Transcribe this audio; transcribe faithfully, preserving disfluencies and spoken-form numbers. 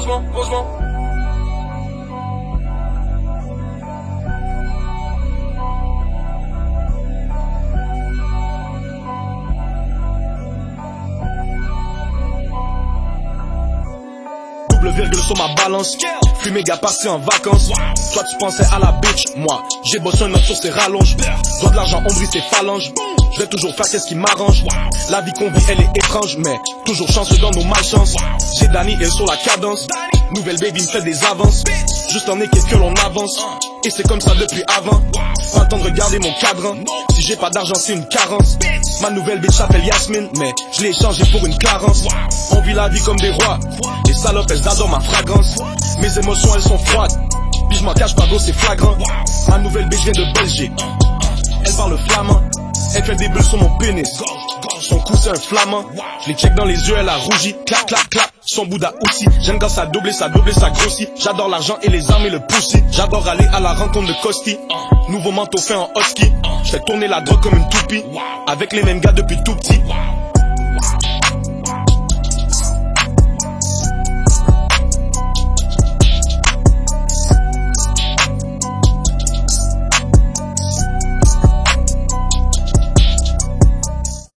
Osmo, Osmo. Double virgule sur ma balance, puis méga parti en vacances. Toi tu pensais à la bitch, moi j'ai bossé un autre sur ses rallonges. Dois de l'argent, on brise ses phalanges. Je vais toujours faire qu'est-ce qui m'arrange. La vie qu'on vit elle est étrange, mais toujours chanceux dans nos malchances. J'ai Danny et sur la cadence. Nouvelle baby me fait des avances. Juste en équipe que l'on avance. Et c'est comme ça depuis avant. Pas le temps de regarder mon cadran. Si j'ai pas d'argent c'est une carence. Ma nouvelle bitch s'appelle Yasmine, mais je l'ai échangée pour une carence. On vit la vie comme des rois. Les salopes elles adorent ma fragrance. Mes émotions elles sont froides. Puis je m'en cache pas gros c'est flagrant. Ma nouvelle bitch vient de Belgique. Elle parle flamand. Elle fait des bulles sur mon pénis. Son cou c'est un flamand. Je les check dans les yeux, elle a rougi. Clac, clac, clac. Son Bouddha aussi. J'aime quand ça double, ça double, ça grossit. J'adore l'argent et les armes et le pussy. J'adore aller à la rencontre de Costi. Nouveau manteau fait en husky. Je fais tourner la drogue comme une toupie. Avec les mêmes gars depuis tout petit.